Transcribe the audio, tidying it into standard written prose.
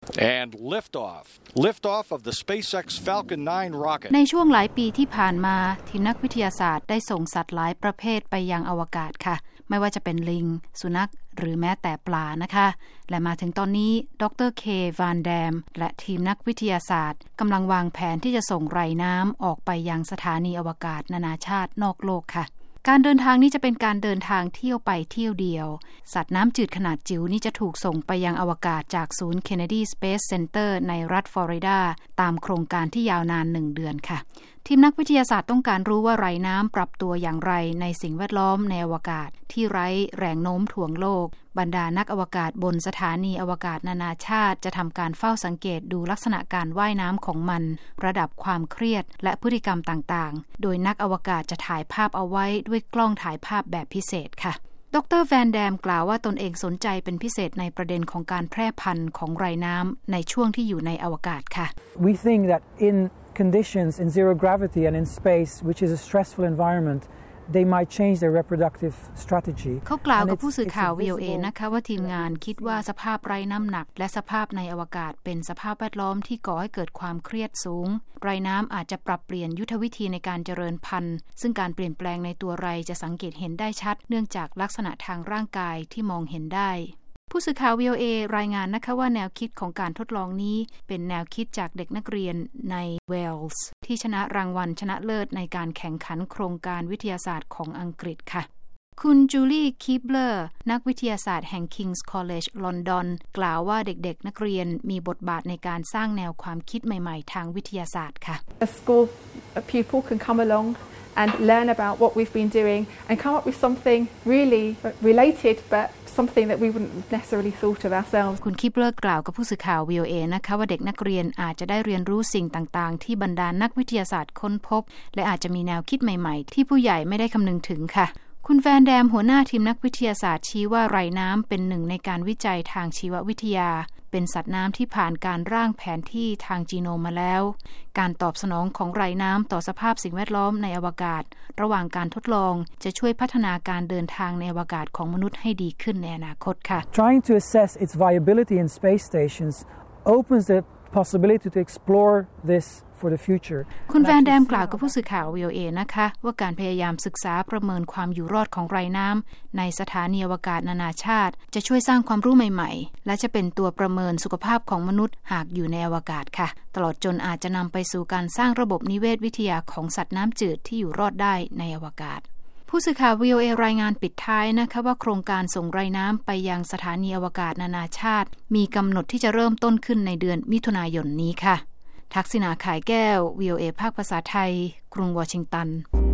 And liftoff of the SpaceX Falcon 9 rocket. ในช่วงหลายปีที่ผ่านมาทีมนักวิทยาศาสตร์ได้ส่งสัตว์หลายประเภทไปยังอวกาศค่ะไม่ว่าจะเป็นลิงสุนัขหรือแม้แต่ปลานะคะและมาถึงตอนนี้ดร.เค วานแดมและทีมนักวิทยาศาสตร์กำลังวางแผนที่จะส่งไรน้ำออกไปยังสถานีอวกาศนานาชาตินอกโลกค่ะการเดินทางนี้จะเป็นการเดินทางเที่ยวไปเที่ยวเดียวสัตว์น้ำจืดขนาดจิ๋วนี้จะถูกส่งไปยังอวกาศจากศูนย์ Kennedy Space Center ในรัฐฟลอริดาตามโครงการที่ยาวนาน1 เดือนค่ะทีมนักวิทยาศาสตร์ต้องการรู้ว่าไรน้ำปรับตัวอย่างไรในสิ่งแวดล้อมในอวกาศที่ไร้แรงโน้มถ่วงโลกบรรดานักอวกาศบนสถานีอวกาศนานาชาติจะทำการเฝ้าสังเกตดูลักษณะการว่ายน้ำของมันระดับความเครียดและพฤติกรรมต่างๆโดยนักอวกาศจะถ่ายภาพเอาไว้ด้วยกล้องถ่ายภาพแบบพิเศษค่ะดร.แวนแดมกล่าวว่าตนเองสนใจเป็นพิเศษในประเด็นของการแพร่พันธุ์ของไรน้ำในช่วงที่อยู่ในอวกาศค่ะ We think that in conditions in zero gravity and in space, which is a stressful environment, they might change their reproductive strategy. เขากล่าวกับผู้สื่อข่าว VOA นะคะว่าทีมงานคิดว่าสภาพไร้น้ำหนักและสภาพในอวกาศเป็นสภาพแวดล้อมที่ก่อให้เกิดความเครียดสูงไรน้ำอาจจะปรับเปลี่ยนยุทธวิธีในการเจริญพันธุ์ซึ่งการเปลี่ยนแปลงในตัวไรจะสังเกตเห็นได้ชัดเนื่องจากลักษณะทางร่างกายที่มองเห็นได้ผู้สื่อข่าว VOA รายงานนะคะว่าแนวคิดของการทดลองนี้เป็นแนวคิดจากเด็กนักเรียนในเวลส์ที่ชนะรางวัลชนะเลิศในการแข่งขันโครงการวิทยาศาสตร์ของอังกฤษค่ะคุณจูลี่คีเบอร์นักวิทยาศาสตร์แห่ง King's College London กล่าวว่าเด็กๆนักเรียนมีบทบาทในการสร้างแนวความคิดใหม่ๆทางวิทยาศาสตร์ค่ะ A school pupil can come along and learn about what we've been doing and come up with something really related but something that we wouldn't necessarily thought of ourselves คุณคิปเลอร์กล่าวกับผู้สื่อข่าว VOA นะคะว่าเด็กนักเรียนอาจจะได้เรียนรู้สิ่งต่างๆที่บรรดานักวิทยาศาสตร์ค้นพบและอาจจะมีแนวคิดใหม่ๆที่ผู้ใหญ่ไม่ได้คำนึงถึงค่ะคุณแวนแดมหัวหน้าทีมนักวิทยาศาสตร์ชี้ว่าไรน้ำเป็นหนึ่งในการวิจัยทางชีววิทยาเป็นสัตว์น้ำที่ผ่านการร่างแผนที่ทางจีโนมมาแล้วการตอบสนองของไรน้ำต่อสภาพสิ่งแวดล้อมในอวกาศระหว่างการทดลองจะช่วยพัฒนาการเดินทางในอวกาศของมนุษย์ให้ดีขึ้นในอนาคตค่ะ Trying to assess its viability in space stations opens the possibility to explore this for the future คุณแวนแดมกล่าวกับผู้สื่อข่าว VOA นะคะว่าการพยายามศึกษาประเมินความอยู่รอดของไรน้ำในสถานีอวกาศนานาชาติจะช่วยสร้างความรู้ใหม่ๆและจะเป็นตัวประเมินสุขภาพของมนุษย์หากอยู่ในอวกาศค่ะตลอดจนอาจจะนำไปสู่การสร้างระบบนิเวศวิทยาของสัตว์น้ำจืดที่อยู่รอดได้ในอวกาศผู้สื่อข่าว VOA รายงานปิดท้ายนะคะว่าโครงการส่งไรน้ำไปยังสถานีอวกาศนานาชาติมีกำหนดที่จะเริ่มต้นขึ้นในเดือนมิถุนายนนี้ค่ะทักษิณา ข่ายแก้ว VOA ภาคภาษาไทยกรุงวอชิงตัน